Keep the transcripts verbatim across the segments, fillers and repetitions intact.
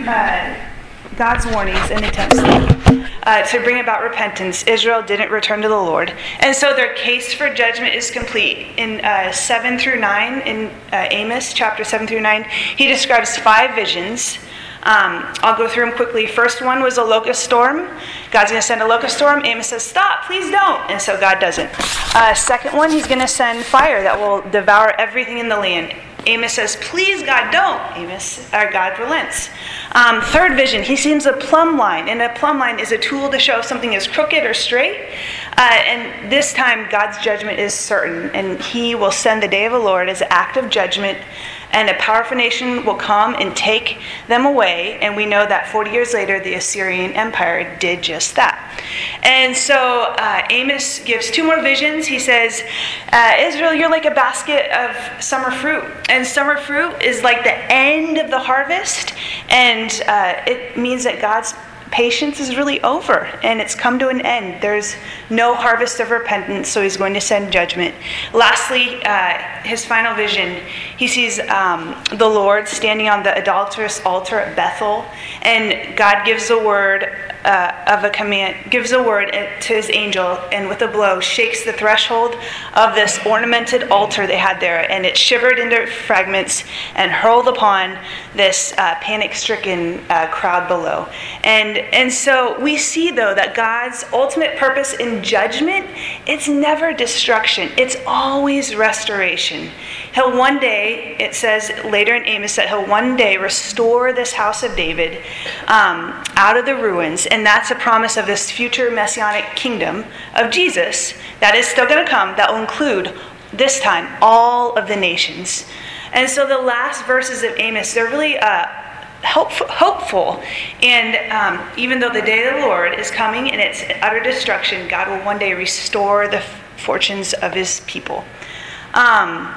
uh, God's warnings and attempts uh, to bring about repentance, Israel didn't return to the Lord. And so their case for judgment is complete. In uh, seven through nine, in uh, Amos chapter seven through nine, he describes five visions. Um, I'll go through them quickly. First one was a locust storm. God's going to send a locust storm. Amos says, stop, please don't. And so God doesn't. Uh, second one, he's going to send fire that will devour everything in the land. Amos says, please, God, don't. Amos, or God relents. Um, third vision, he sees a plumb line. And a plumb line is a tool to show if something is crooked or straight. Uh, and this time, God's judgment is certain. And he will send the day of the Lord as an act of judgment. And a powerful nation will come and take them away. And we know that forty years later, the Assyrian Empire did just that. And so uh, Amos gives two more visions. He says, uh, Israel, you're like a basket of summer fruit. And summer fruit is like the end of the harvest. And uh, it means that God's patience is really over, and it's come to an end. There's no harvest of repentance, so he's going to send judgment. Lastly, uh, his final vision, he sees um, the Lord standing on the idolatrous altar at Bethel, and God gives a word uh, of a command, gives a word to his angel, and with a blow shakes the threshold of this ornamented altar they had there, and it shivered into fragments and hurled upon this uh, panic-stricken uh, crowd below. And And so we see, though, that God's ultimate purpose in judgment, it's never destruction. It's always restoration. He'll one day, it says later in Amos, that he'll one day restore this house of David um, out of the ruins. And that's a promise of this future messianic kingdom of Jesus that is still going to come, that will include, this time, all of the nations. And so the last verses of Amos, they're really uh, Hopeful, hopeful. And um, even though the day of the Lord is coming and it's utter destruction, God will one day restore the f- fortunes of his people. Um,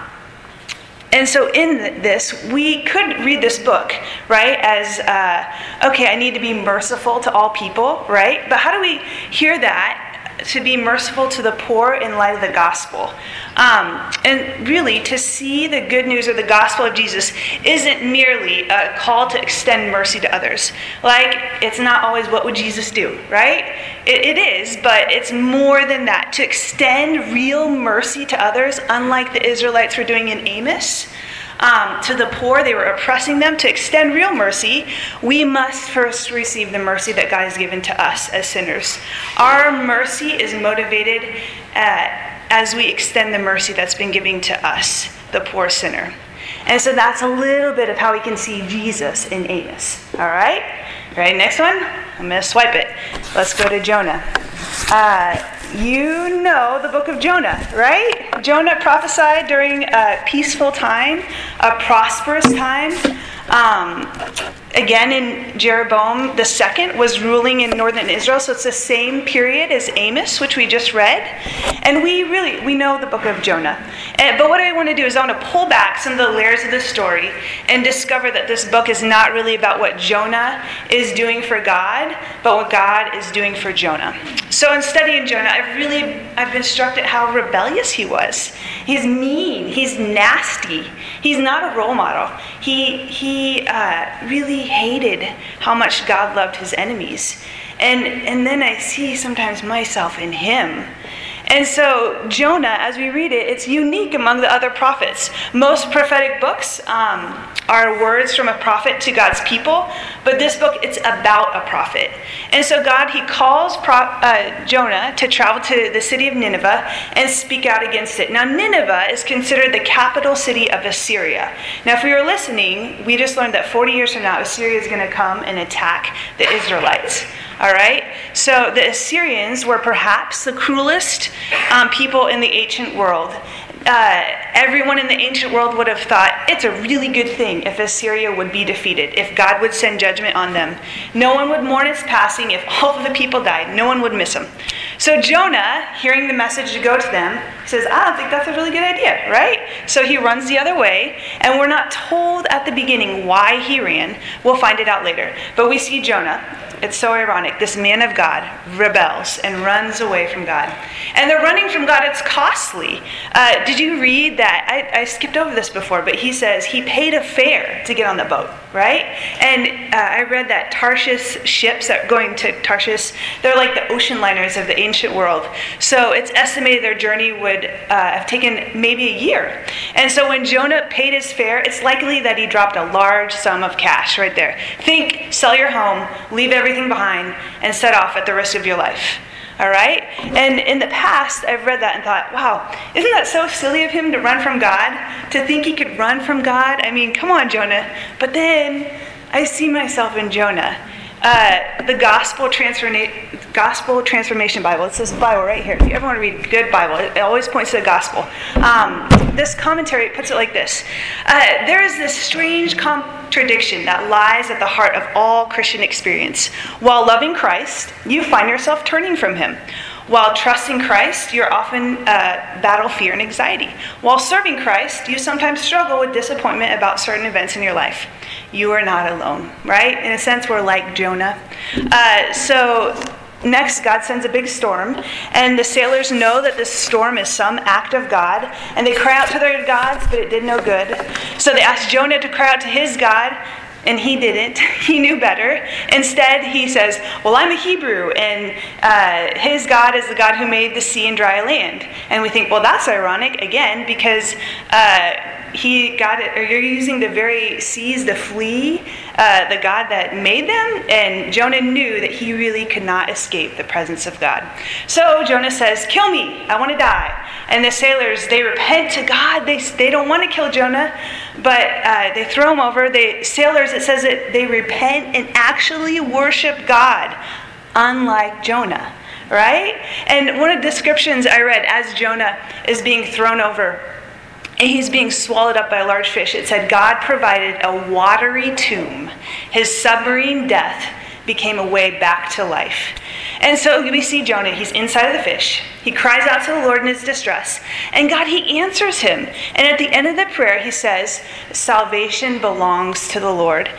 and so in this, we could read this book, right, as, uh, okay, I need to be merciful to all people, right? But how do we hear that? To be merciful to the poor in light of the gospel. Um, and really, to see the good news of the gospel of Jesus isn't merely a call to extend mercy to others. Like, it's not always what would Jesus do, right? It, it is, but it's more than that. To extend real mercy to others, unlike the Israelites were doing in Amos. Um, to the poor, they were oppressing them. To extend real mercy, we must first receive the mercy that God has given to us as sinners. Our mercy is motivated uh, as we extend the mercy that's been given to us, the poor sinner. And so that's a little bit of how we can see Jesus in Amos. All right? Ready? Next one? I'm going to swipe it. Let's go to Jonah. Uh, you know the book of Jonah, right? Jonah prophesied during a peaceful time, a prosperous time. Um, again, in Jeroboam the second was ruling in northern Israel, so it's the same period as Amos, which we just read. And we really, we know the book of Jonah. And, but what I want to do is I want to pull back some of the layers of the story and discover that this book is not really about what Jonah is doing for God, but what God is doing for Jonah. So in studying Jonah, I've really, I've been struck at how rebellious he was. He's mean. He's nasty. He's not a role model. He, he uh, really hated how much God loved his enemies. And, and then I see sometimes myself in him. And so Jonah, as we read it, it's unique among the other prophets. Most prophetic books um, are words from a prophet to God's people, but this book, it's about a prophet. And so God, he calls Pro- uh, Jonah to travel to the city of Nineveh and speak out against it. Now, Nineveh is considered the capital city of Assyria. Now, if we were listening, we just learned that forty years from now, Assyria is going to come and attack the Israelites. All right? So the Assyrians were perhaps the cruelest um, people in the ancient world. Uh, everyone in the ancient world would have thought it's a really good thing if Assyria would be defeated, if God would send judgment on them. No one would mourn its passing if all of the people died. No one would miss him. So Jonah, hearing the message to go to them, says, I don't think that's a really good idea, right? So he runs the other way, and we're not told at the beginning why he ran. We'll find it out later. But we see Jonah. It's so ironic. This man of God rebels and runs away from God. And the running from God, it's costly. Uh, did you read that? I, I skipped over this before, but he says he paid a fare to get on the boat, right? And uh, I read that Tarshish ships that are going to Tarshish, they're like the ocean liners of the ancient world. So it's estimated their journey would uh, have taken maybe a year. And so when Jonah paid his fare, it's likely that he dropped a large sum of cash right there. Think, sell your home, leave everything behind, and set off at the risk of your life. All right? And in the past, I've read that and thought, wow, isn't that so silly of him to run from God? To think he could run from God? I mean, come on, Jonah. But then I see myself in Jonah. Uh, the Gospel, Transforma- Gospel Transformation Bible. It's this Bible right here. If you ever want to read a good Bible, it always points to the Gospel. Um, this commentary puts it like this. Uh, there is this strange contradiction that lies at the heart of all Christian experience. While loving Christ, you find yourself turning from him. While trusting Christ, you're often uh, battle fear and anxiety. While serving Christ, you sometimes struggle with disappointment about certain events in your life. You are not alone, right? In a sense, we're like Jonah. Uh, so next, God sends a big storm, and the sailors know that this storm is some act of God, and they cry out to their gods, but it did no good. So they asked Jonah to cry out to his God, and he didn't. He knew better. Instead, he says, well, I'm a Hebrew, and uh, his God is the God who made the sea and dry land. And we think, well, that's ironic, again, because uh, he got it, or you're using the very seas to flee uh, the God that made them, and Jonah knew that he really could not escape the presence of God. So Jonah says, kill me, I want to die. And the sailors, they repent to God. They they don't want to kill Jonah, but uh, they throw him over. They sailors, it says that they repent and actually worship God, unlike Jonah, right? And one of the descriptions I read as Jonah is being thrown over, and he's being swallowed up by a large fish, it said, God provided a watery tomb. His submarine death became a way back to life. And so we see Jonah, he's inside of the fish. He cries out to the Lord in his distress. And God, he answers him. And at the end of the prayer, he says, salvation belongs to the Lord.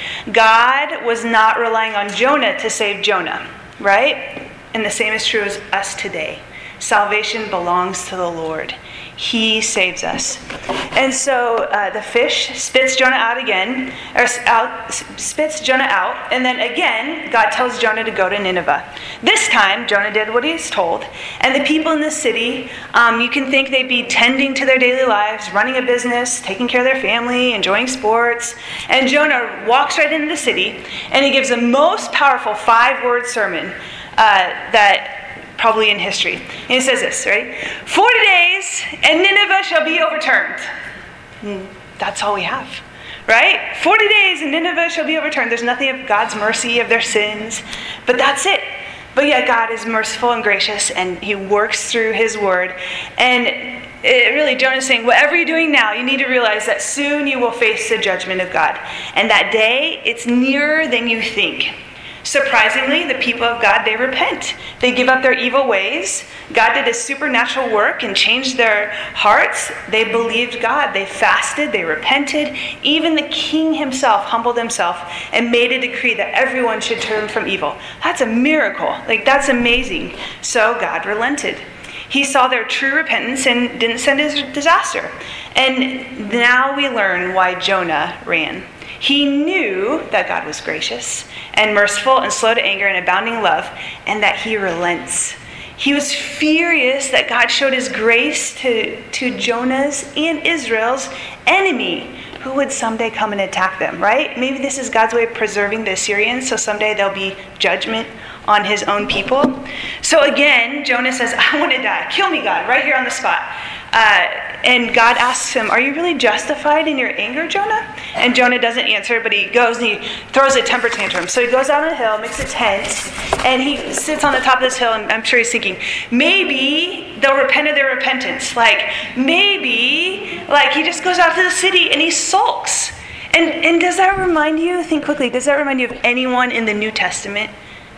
God was not relying on Jonah to save Jonah, right? And the same is true as us today. Salvation belongs to the Lord. He saves us. And so uh, the fish spits Jonah out again, or out, spits Jonah out, and then again, God tells Jonah to go to Nineveh. This time, Jonah did what he's told, and the people in the city, um, you can think they'd be tending to their daily lives, running a business, taking care of their family, enjoying sports, and Jonah walks right into the city, and he gives the most powerful five-word sermon uh, that probably in history. And it says this, right? forty days and Nineveh shall be overturned. And that's all we have, right? forty days and Nineveh shall be overturned. There's nothing of God's mercy of their sins, but that's it. But yet God is merciful and gracious, and he works through his word. And it really, Jonah's saying, whatever you're doing now, you need to realize that soon you will face the judgment of God. And that day, it's nearer than you think. Surprisingly, the people of God, they repent. They give up their evil ways. God did a supernatural work and changed their hearts. They believed God. They fasted. They repented. Even the king himself humbled himself and made a decree that everyone should turn from evil. That's a miracle. Like, that's amazing. So God relented. He saw their true repentance and didn't send his disaster. And now we learn why Jonah ran. He knew that God was gracious and merciful and slow to anger and abounding love, and that he relents. He was furious that God showed his grace to, to Jonah's and Israel's enemy, who would someday come and attack them, right? Maybe this is God's way of preserving the Assyrians, so someday there'll be judgment on his own people. So again, Jonah says, I want to die. Kill me, God, right here on the spot. Uh, and God asks him, are you really justified in your anger, Jonah? And Jonah doesn't answer, but he goes and he throws a temper tantrum. So he goes out on a hill, makes a tent, and he sits on the top of this hill, and I'm sure he's thinking, maybe they'll repent of their repentance. Like, maybe, like, he just goes out to the city and he sulks. And, and does that remind you, think quickly, does that remind you of anyone in the New Testament?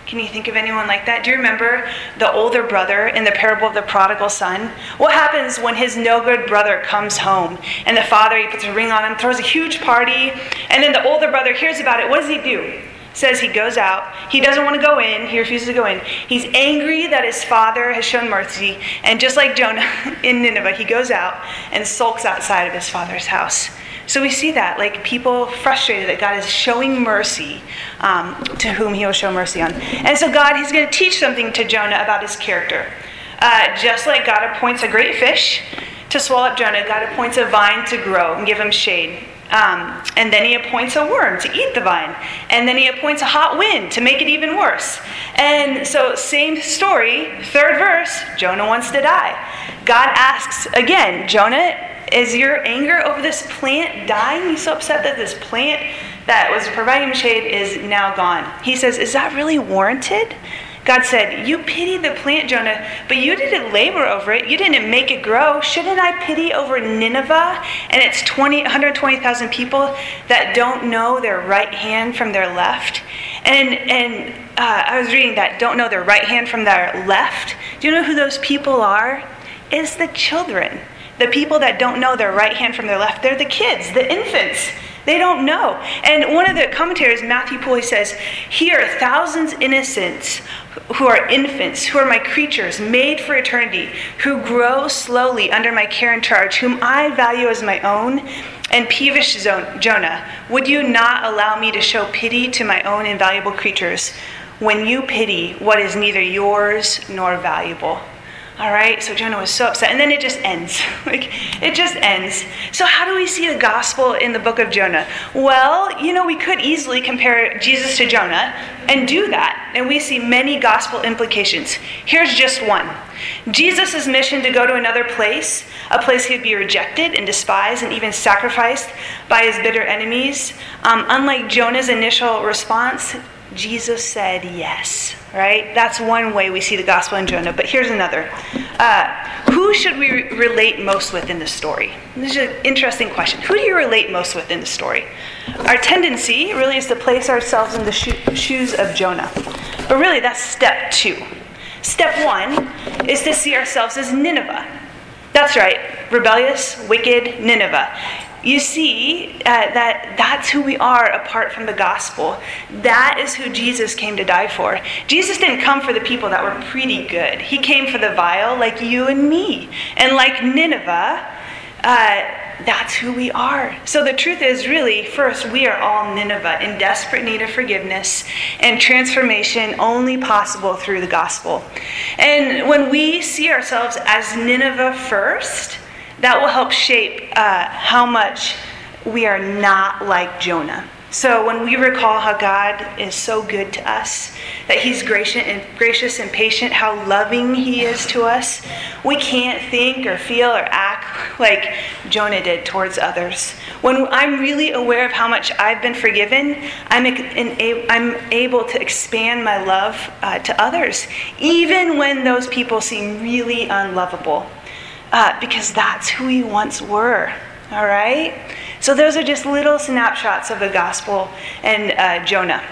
Can you think of anyone like that? Do you remember the older brother in the parable of the prodigal son? What happens when his no-good brother comes home and the father, he puts a ring on him, throws a huge party, and then the older brother hears about it. What does he do? Says he goes out. He doesn't want to go in. He refuses to go in. He's angry that his father has shown mercy. And just like Jonah in Nineveh, he goes out and sulks outside of his father's house. So we see that, like people frustrated that God is showing mercy um, to whom he will show mercy on. And so God, he's going to teach something to Jonah about his character. Uh, just like God appoints a great fish to swallow up Jonah, God appoints a vine to grow and give him shade. Um, and then he appoints a worm to eat the vine. And then he appoints a hot wind to make it even worse. And so same story, third verse, Jonah wants to die. God asks again, Jonah, is your anger over this plant dying? He's so upset that this plant that was providing him shade is now gone. He says, is that really warranted? God said, you pity the plant, Jonah, but you didn't labor over it. You didn't make it grow. Shouldn't I pity over Nineveh and its twenty, one hundred twenty thousand people that don't know their right hand from their left? And and uh, I was reading that, don't know their right hand from their left. Do you know who those people are? It's the children. The people that don't know their right hand from their left, they're the kids, the infants. They don't know. And one of the commentators, Matthew Poole, says, here are thousands innocents who are infants, who are my creatures, made for eternity, who grow slowly under my care and charge, whom I value as my own. And peevish Jonah, would you not allow me to show pity to my own invaluable creatures when you pity what is neither yours nor valuable? All right, so Jonah was so upset. And then it just ends. like, it just ends. So how do we see the gospel in the book of Jonah? Well, you know, we could easily compare Jesus to Jonah and do that. And we see many gospel implications. Here's just one. Jesus' mission to go to another place, a place he'd be rejected and despised and even sacrificed by his bitter enemies. Um, unlike Jonah's initial response, Jesus said yes, right? That's one way we see the gospel in Jonah. But here's another. Uh, who should we re- relate most with in the story? This is an interesting question. Who do you relate most with in the story? Our tendency really is to place ourselves in the sho- shoes of Jonah. But really, that's step two. Step one is to see ourselves as Nineveh. That's right, rebellious, wicked Nineveh. You see uh, that that's who we are apart from the gospel. That is who Jesus came to die for. Jesus didn't come for the people that were pretty good. He came for the vile, like you and me. And like Nineveh, uh, that's who we are. So the truth is, really, first, we are all Nineveh in desperate need of forgiveness and transformation only possible through the gospel. And when we see ourselves as Nineveh first, that will help shape uh, how much we are not like Jonah. So when we recall how God is so good to us, that he's gracious and gracious and patient, how loving he is to us, we can't think or feel or act like Jonah did towards others. When I'm really aware of how much I've been forgiven, I'm, I'm able to expand my love uh, to others, even when those people seem really unlovable. Uh, because that's who we once were, all right? So those are just little snapshots of the gospel and uh, Jonah.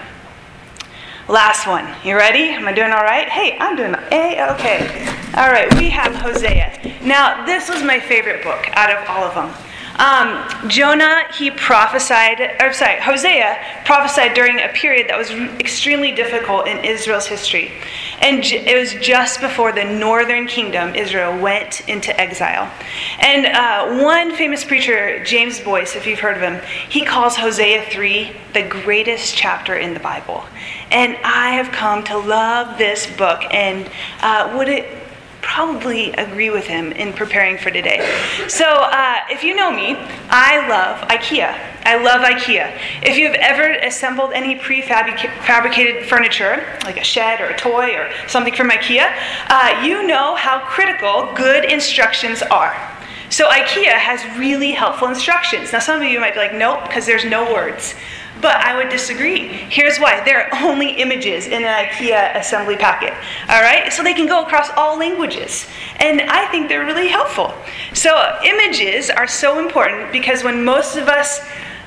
Last one. You ready? Am I doing all right? Hey, I'm doing hey, okay. All right, we have Hosea. Now, this was my favorite book out of all of them. Um, Jonah, he prophesied, or sorry, Hosea prophesied during a period that was extremely difficult in Israel's history. And it was just before the northern kingdom, Israel, went into exile. And uh, one famous preacher, James Boyce, if you've heard of him, he calls Hosea three the greatest chapter in the Bible. And I have come to love this book, and uh, would it probably agree with him in preparing for today. So uh, if you know me, I love IKEA. I love IKEA. If you've ever assembled any prefabricated furniture, like a shed or a toy or something from IKEA, uh, you know how critical good instructions are. So IKEA has really helpful instructions. Now some of you might be like, nope, because there's no words. But I would disagree. Here's why. There are only images in an IKEA assembly packet. All right? So they can go across all languages. And I think they're really helpful. So images are so important because when most of us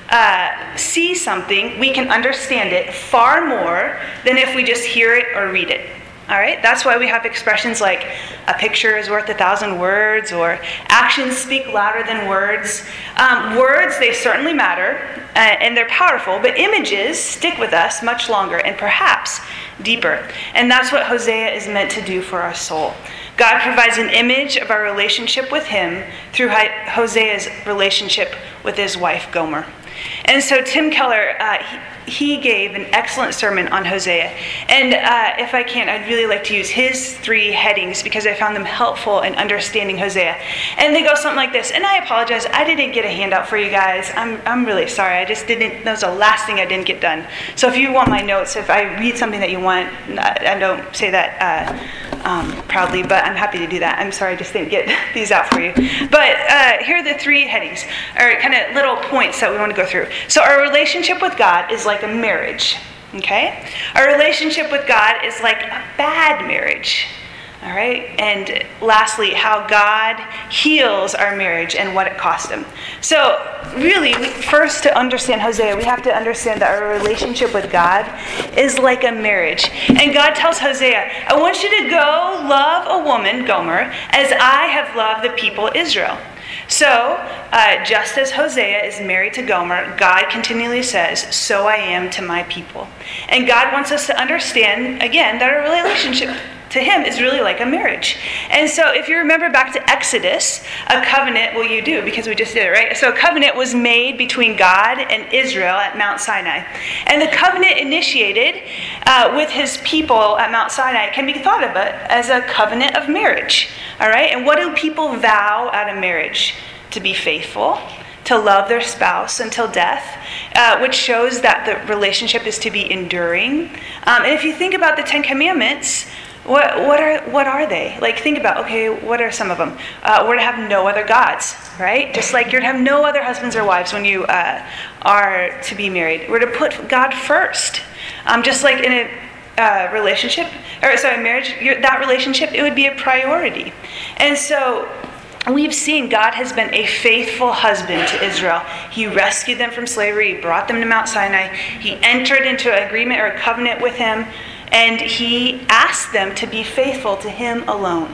uh, see something, we can understand it far more than if we just hear it or read it. All right? That's why we have expressions like a picture is worth a thousand words, or actions speak louder than words. Um, words, they certainly matter, uh, and they're powerful, but images stick with us much longer and perhaps deeper. And that's what Hosea is meant to do for our soul. God provides an image of our relationship with him through Hosea's relationship with his wife, Gomer. And so Tim Keller, uh, he, he gave an excellent sermon on Hosea. And uh, if I can, I'd really like to use his three headings because I found them helpful in understanding Hosea. And they go something like this. And I apologize, I didn't get a handout for you guys. I'm I'm really sorry. I just didn't, that was the last thing I didn't get done. So if you want my notes, if I read something that you want, I don't say that uh, um, proudly, but I'm happy to do that. I'm sorry, I just didn't get these out for you. But uh, here are the three headings, or kind of little points that we want to go through. So our relationship with God is like a marriage, okay? Our relationship with God is like a bad marriage, all right? And lastly, how God heals our marriage and what it cost him. So really, first to understand Hosea, we have to understand that our relationship with God is like a marriage. And God tells Hosea, I want you to go love a woman, Gomer, as I have loved the people Israel. So, uh, just as Hosea is married to Gomer, God continually says, so I am to my people. And God wants us to understand, again, that our relationship to him is really like a marriage. And so if you remember back to Exodus, a covenant, well, you do because we just did it, right? So a covenant was made between God and Israel at Mount Sinai. And the covenant initiated uh, with his people at Mount Sinai can be thought of it as a covenant of marriage. All right? And what do people vow at a marriage? To be faithful, to love their spouse until death, uh, which shows that the relationship is to be enduring. Um, and if you think about the Ten Commandments, What what are what are they? Like, think about, okay, what are some of them? Uh, we're to have no other gods, right? Just like you're to have no other husbands or wives when you uh, are to be married. We're to put God first. Um, just like in a uh, relationship, or sorry, marriage, that relationship, it would be a priority. And so we've seen God has been a faithful husband to Israel. He rescued them from slavery. He brought them to Mount Sinai. He entered into an agreement or a covenant with him. And he asked them to be faithful to him alone.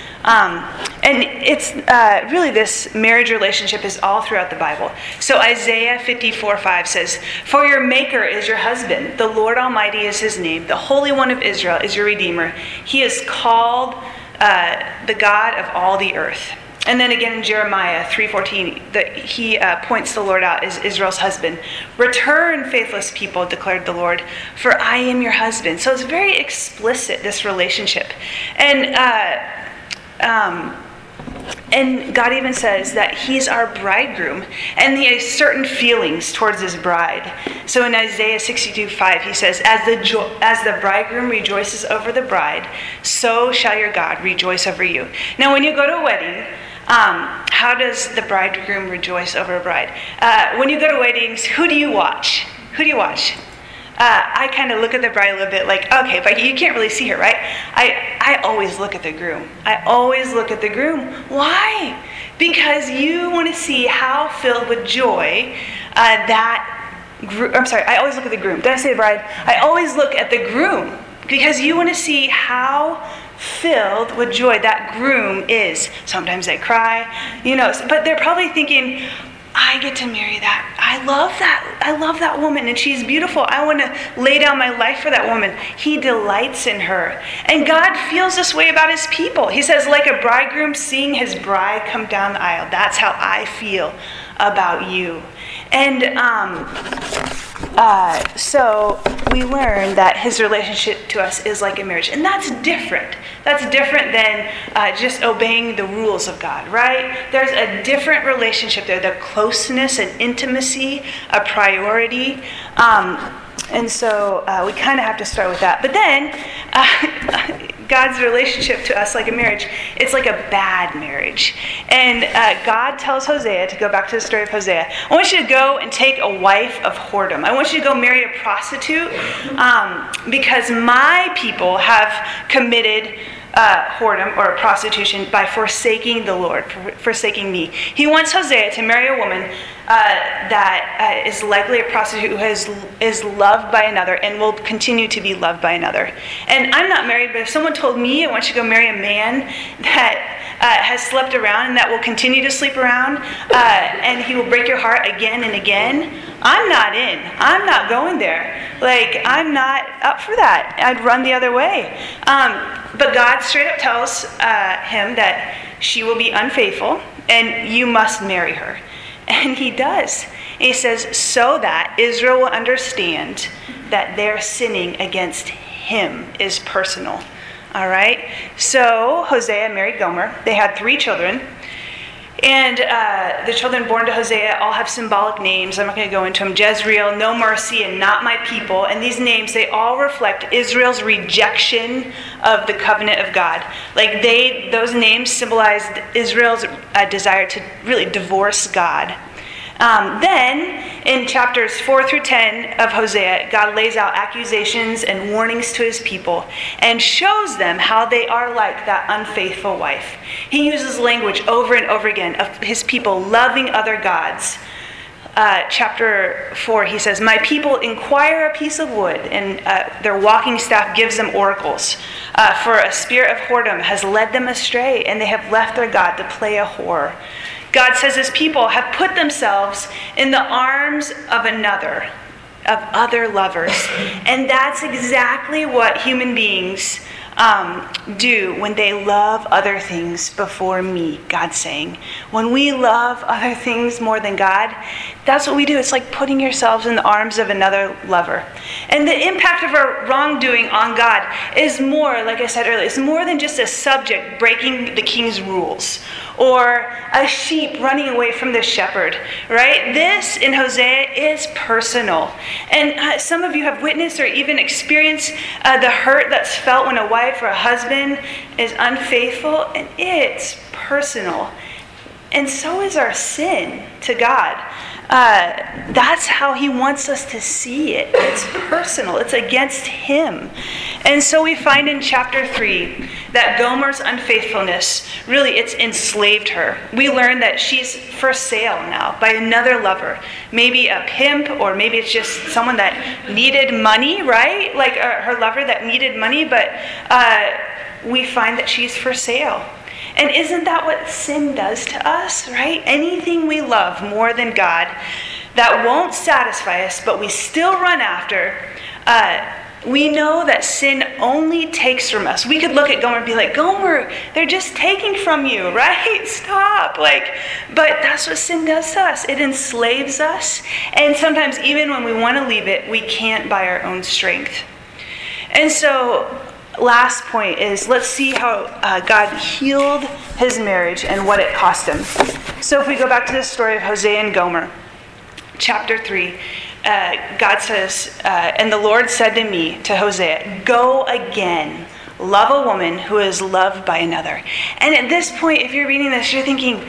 Um, and it's uh, really this marriage relationship is all throughout the Bible. So Isaiah fifty-four five says, for your maker is your husband. The Lord Almighty is his name. The Holy One of Israel is your Redeemer. He is called uh, the God of all the earth. And then again in Jeremiah three fourteen, that he uh, points the Lord out as Israel's husband. Return, faithless people, declared the Lord, for I am your husband. So it's very explicit, this relationship. And uh, um, and God even says that he's our bridegroom, and he has certain feelings towards his bride. So in Isaiah sixty-two five, he says, as the jo- as the bridegroom rejoices over the bride, so shall your God rejoice over you. Now when you go to a wedding, Um, how does the bridegroom rejoice over a bride? Uh, when you go to weddings, who do you watch? Who do you watch? Uh, I kind of look at the bride a little bit like, okay, but you can't really see her, right? I, I always look at the groom. I always look at the groom. Why? Because you want to see how filled with joy uh, that groom, I'm sorry, I always look at the groom. Did I say the bride? I always look at the groom because you want to see how filled with joy that groom is. Sometimes they cry, you know, but they're probably thinking, I get to marry that. I love that. I love that woman and she's beautiful. I want to lay down my life for that woman. He delights in her. And God feels this way about his people. He says, like a bridegroom seeing his bride come down the aisle. That's how I feel about you. And um, uh, so we learn that his relationship to us is like a marriage. And that's different. That's different than uh, just obeying the rules of God, right? There's a different relationship there. The closeness and intimacy, a priority. Um, and so uh, we kind of have to start with that. But then uh, God's relationship to us like a marriage, it's like a bad marriage. And uh, God tells Hosea, to go back to the story of Hosea, I want you to go and take a wife of whoredom. I want you to go marry a prostitute um, because my people have committed Uh, whoredom or prostitution by forsaking the Lord, for, forsaking me. He wants Hosea to marry a woman uh, that uh, is likely a prostitute who has, is loved by another and will continue to be loved by another. And I'm not married, but if someone told me I want you to go marry a man that uh, has slept around and that will continue to sleep around, uh, and he will break your heart again and again, I'm not in. I'm not going there. Like, I'm not up for that. I'd run the other way. Um, but God straight up tells uh, him that she will be unfaithful and you must marry her. And he does. And he says, so that Israel will understand that their sinning against him is personal. All right? So Hosea married Gomer. They had three children. And uh, the children born to Hosea all have symbolic names. I'm not going to go into them. Jezreel, No Mercy, and Not My People. And these names, they all reflect Israel's rejection of the covenant of God. Like they, those names symbolized Israel's uh, desire to really divorce God. Um, then, in chapters four through ten of Hosea, God lays out accusations and warnings to his people and shows them how they are like that unfaithful wife. He uses language over and over again of his people loving other gods. Uh, chapter four, he says, my people inquire a piece of wood, and uh, their walking staff gives them oracles. Uh, for a spirit of whoredom has led them astray, and they have left their God to play a whore. God says his people have put themselves in the arms of another, of other lovers. And that's exactly what human beings um, do when they love other things before me, God's saying. When we love other things more than God, that's what we do. It's like putting yourselves in the arms of another lover. And the impact of our wrongdoing on God is more, like I said earlier, it's more than just a subject breaking the king's rules or a sheep running away from the shepherd, right? This in Hosea is personal. And uh, some of you have witnessed or even experienced uh, the hurt that's felt when a wife or a husband is unfaithful, and it's personal. And so is our sin to God. Uh, that's how he wants us to see it. It's personal. It's against him. And so we find in chapter three that Gomer's unfaithfulness, really, it's enslaved her. We learn that she's for sale now by another lover. Maybe a pimp, or maybe it's just someone that needed money, right? Like uh, her lover that needed money, but uh, we find that she's for sale. And isn't that what sin does to us, right? Anything we love more than God that won't satisfy us, but we still run after, uh, we know that sin only takes from us. We could look at Gomer and be like, Gomer, they're just taking from you, right? Stop. Like, but that's what sin does to us. It enslaves us. And sometimes even when we want to leave it, we can't by our own strength. And so last point is, let's see how uh, God healed his marriage and what it cost him. So if we go back to the story of Hosea and Gomer, chapter three, uh, God says, uh, and the Lord said to me, to Hosea, go again, love a woman who is loved by another. And at this point, if you're reading this, you're thinking,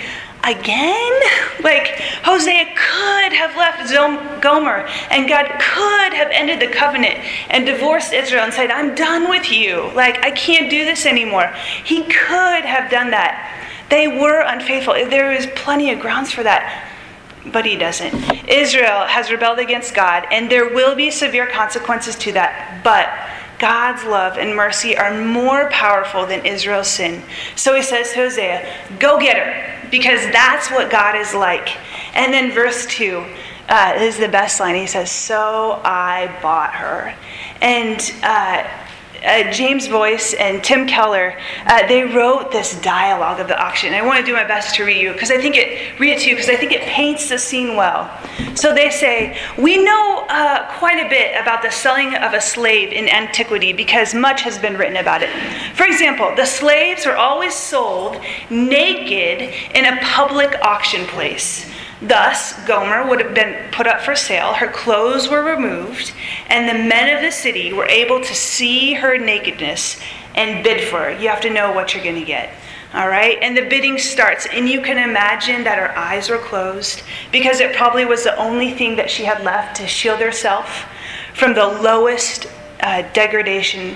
again? Like, Hosea could have left Gomer, and God could have ended the covenant and divorced Israel and said, I'm done with you. Like, I can't do this anymore. He could have done that. They were unfaithful. There is plenty of grounds for that. But he doesn't. Israel has rebelled against God, and there will be severe consequences to that. But God's love and mercy are more powerful than Israel's sin. So he says to Hosea, go get her, because that's what God is like. And then verse two uh, is the best line. He says, so I bought her. And uh, uh, James Boyce and Tim Keller, uh, they wrote this dialogue of the auction. I want to do my best to read you because I think it read it to you because I think it paints the scene well. So they say, we know uh, quite a bit about the selling of a slave in antiquity because much has been written about it. For example, the slaves were always sold naked in a public auction place. Thus, Gomer would have been put up for sale, her clothes were removed, and the men of the city were able to see her nakedness and bid for her. You have to know what you're going to get. All right? And the bidding starts, and you can imagine that her eyes were closed because it probably was the only thing that she had left to shield herself from the lowest uh, degradation.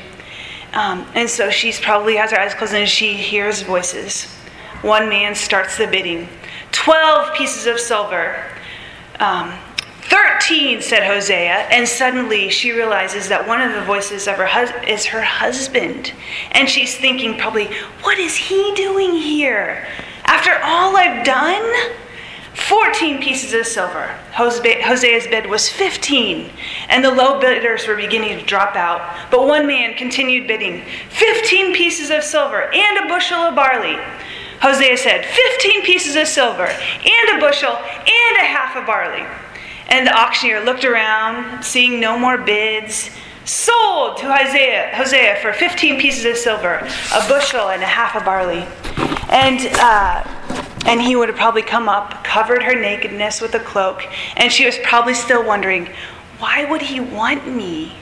Um, and so she's probably has her eyes closed and she hears voices. One man starts the bidding. Twelve pieces of silver. Um, thirteen, said Hosea, and suddenly she realizes that one of the voices of her hus- is her husband. And she's thinking probably, what is he doing here? After all I've done? fourteen pieces of silver. Hosea's bid was fifteen, and the low bidders were beginning to drop out. But one man continued bidding, fifteen pieces of silver and a bushel of barley. Hosea said, fifteen pieces of silver and a bushel and a half of barley. And the auctioneer looked around, seeing no more bids. Sold to Hosea, Hosea for fifteen pieces of silver, a bushel and a half of barley. And uh, and he would have probably come up, covered her nakedness with a cloak, and she was probably still wondering, why would he want me?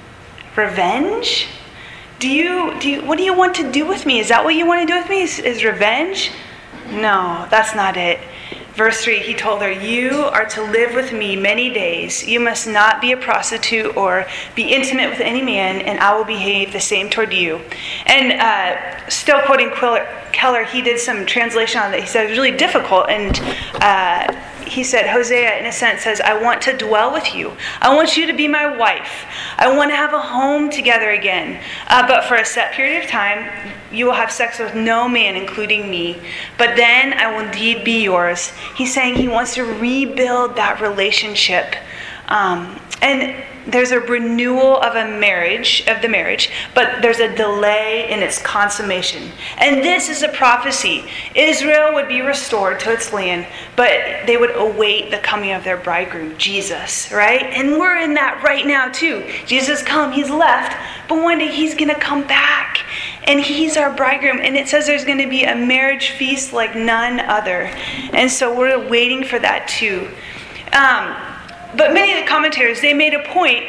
Revenge? Do you, do you, what do you want to do with me? Is that what you want to do with me? Is, is revenge? No, that's not it. Verse three, he told her, you are to live with me many days. You must not be a prostitute or be intimate with any man, and I will behave the same toward you. And uh, still quoting Keller, he did some translation on that. He said it was really difficult. And uh, he said, Hosea, in a sense, says, I want to dwell with you. I want you to be my wife. I want to have a home together again. Uh, but for a set period of time, you will have sex with no man, including me. But then I will indeed be yours. He's saying he wants to rebuild that relationship. Um, and there's a renewal of a marriage, of the marriage, but there's a delay in its consummation. And this is a prophecy. Israel would be restored to its land, but they would await the coming of their bridegroom, Jesus, right? And we're in that right now too. Jesus come, he's left, but one day he's going to come back. And he's our bridegroom. And it says there's going to be a marriage feast like none other. And so we're waiting for that too. Um, but many of the commentators, they made a point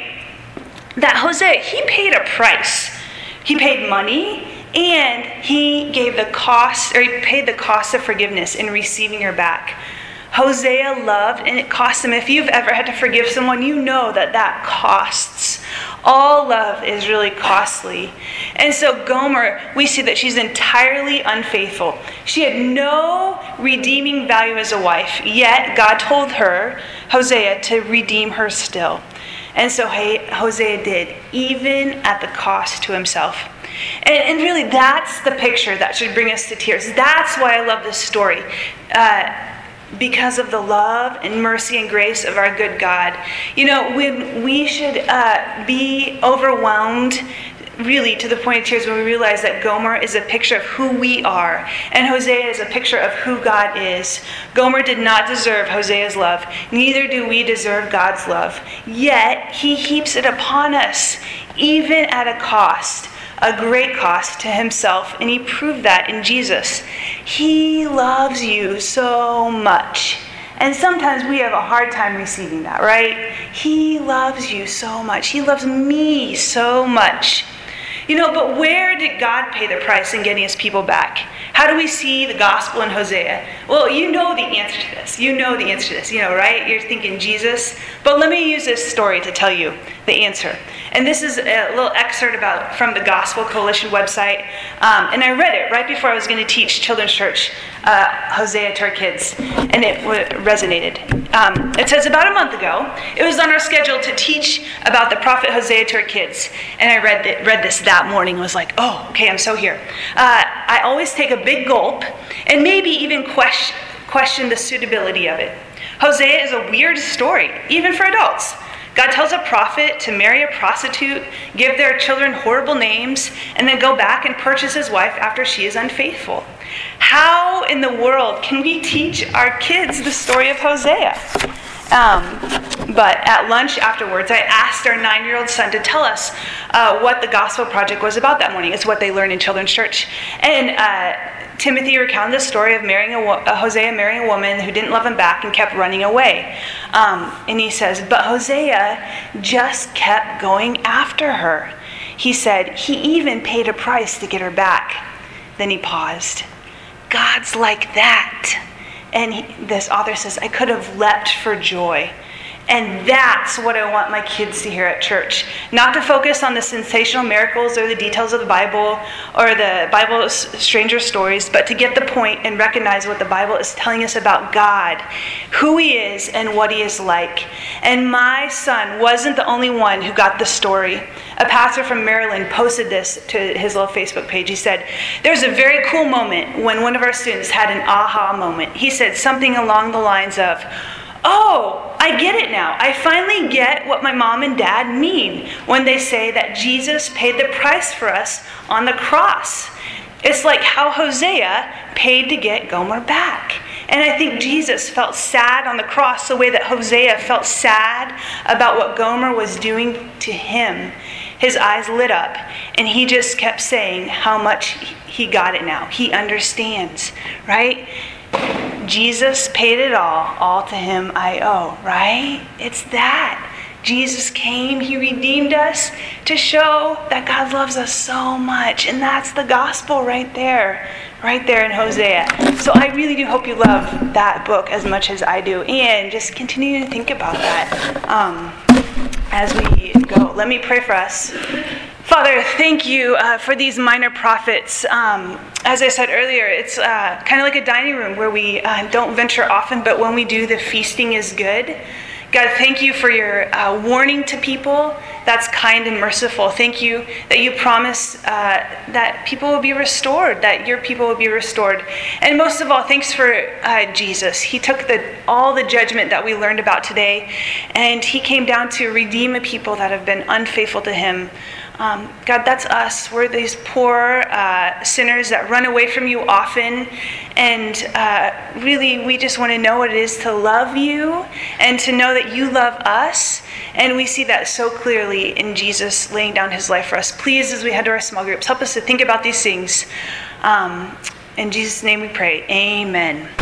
that Hosea, he paid a price. He paid money, and he gave the cost, or he paid the cost of forgiveness in receiving her back. Hosea loved, and it cost him. If you've ever had to forgive someone, you know that that costs. All love is really costly. And so Gomer, we see that she's entirely unfaithful. She had no redeeming value as a wife, yet God told her, Hosea, to redeem her still. And so Hosea did, even at the cost to himself. And, and really, that's the picture that should bring us to tears. That's why I love this story. Uh, because of the love and mercy and grace of our good God. You know, when we should uh, be overwhelmed, really, to the point of tears when we realize that Gomer is a picture of who we are, and Hosea is a picture of who God is. Gomer did not deserve Hosea's love. Neither do we deserve God's love. Yet, he heaps it upon us, even at a cost. A great cost to himself, and he proved that in Jesus. He loves you so much. And sometimes we have a hard time receiving that, right? He loves you so much. He loves me so much. You know, but where did God pay the price in getting his people back? How do we see the gospel in Hosea? Well, you know the answer to this. You know the answer to this, you know, right? You're thinking Jesus. But let me use this story to tell you the answer. And this is a little excerpt about from the Gospel Coalition website. Um, and I read it right before I was going to teach children's church uh, Hosea to our kids. And it w- resonated. Um, it says, about a month ago, it was on our schedule to teach about the prophet Hosea to our kids. And I read, th- read this that morning and was like, oh, okay, I'm so here. Uh, I always take a big gulp and maybe even question, question the suitability of it. Hosea is a weird story, even for adults. God tells a prophet to marry a prostitute, give their children horrible names, and then go back and purchase his wife after she is unfaithful. How in the world can we teach our kids the story of Hosea? Um, but at lunch afterwards, I asked our nine-year-old son to tell us uh, what the Gospel Project was about that morning. It's what they learned in children's church. And uh, Timothy recounted the story of marrying a, a Hosea marrying a woman who didn't love him back and kept running away. Um, and he says, but Hosea just kept going after her. He said, he even paid a price to get her back. Then he paused. God's like that. And he, this author says, I could have leapt for joy. And that's what I want my kids to hear at church. Not to focus on the sensational miracles or the details of the Bible or the Bible's stranger stories, but to get the point and recognize what the Bible is telling us about God, who he is and what he is like. And my son wasn't the only one who got the story. A pastor from Maryland posted this to his little Facebook page. He said, there's a very cool moment when one of our students had an aha moment. He said something along the lines of, oh, I get it now. I finally get what my mom and dad mean when they say that Jesus paid the price for us on the cross. It's like how Hosea paid to get Gomer back. And I think Jesus felt sad on the cross the way that Hosea felt sad about what Gomer was doing to him. His eyes lit up, and he just kept saying how much he got it now. He understands, right? Jesus paid it all. All to him I owe, right? It's that. Jesus came, he redeemed us to show that God loves us so much. And that's the gospel right there, right there in Hosea. So I really do hope you love that book as much as I do. And just continue to think about that um, as we go. Let me pray for us. Father, thank you uh, for these minor prophets. Um, as I said earlier, it's uh, kind of like a dining room where we uh, don't venture often, but when we do, the feasting is good. God, thank you for your uh, warning to people that's kind and merciful. Thank you that you promise uh, that people will be restored, that your people will be restored. And most of all, thanks for uh, Jesus. He took the all the judgment that we learned about today, and he came down to redeem a people that have been unfaithful to him. Um, God, that's us. We're these poor uh, sinners that run away from you often. And uh, really, we just want to know what it is to love you and to know that you love us. And we see that so clearly in Jesus laying down his life for us. Please, as we head to our small groups, help us to think about these things. Um, in Jesus' name we pray. Amen.